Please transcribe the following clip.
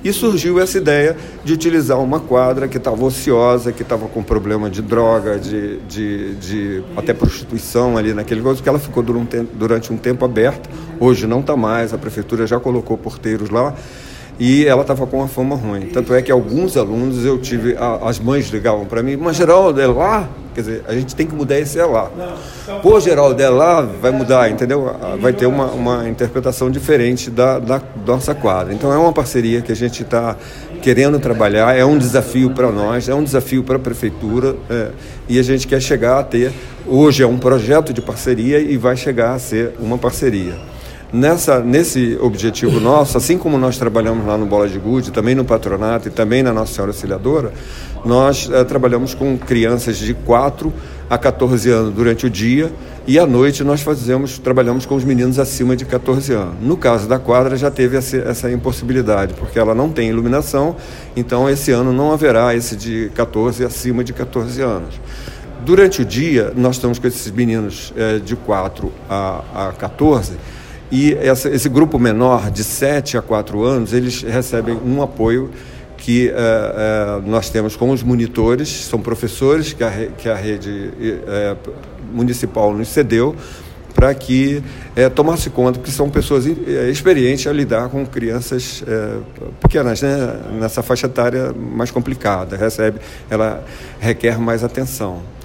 E surgiu essa ideia de utilizar uma quadra que estava ociosa, que estava com problema de droga, de até prostituição ali naquele coisa, que ela ficou durante um tempo aberta. Hoje não está mais, a prefeitura já colocou porteiros lá. E ela estava com uma fama ruim. Tanto é que alguns alunos eu tive, as mães ligavam para mim, mas Geraldo, é lá? Quer dizer, a gente tem que mudar esse é lá. Pô, Geraldo, é lá? Vai mudar, entendeu? Vai ter uma interpretação diferente da nossa quadra. Então é uma parceria que a gente está querendo trabalhar, é um desafio para nós, é um desafio para a prefeitura, e a gente quer chegar a ter, hoje é um projeto de parceria e vai chegar a ser uma parceria. Nesse objetivo nosso, assim como nós trabalhamos lá no Bola de Gude, também no patronato e também na Nossa Senhora Auxiliadora, nós trabalhamos com crianças de 4 a 14 anos durante o dia e à noite nós trabalhamos com os meninos acima de 14 anos. No caso da quadra já teve essa impossibilidade, porque ela não tem iluminação, então esse ano não haverá esse de 14 acima de 14 anos. Durante o dia, nós estamos com esses meninos de 4 a 14. E esse grupo menor, de 7 a 4 anos, eles recebem um apoio que nós temos com os monitores, são professores que a rede municipal nos cedeu, para que tomasse conta, porque são pessoas experientes a lidar com crianças pequenas, né? Nessa faixa etária mais complicada, ela requer mais atenção.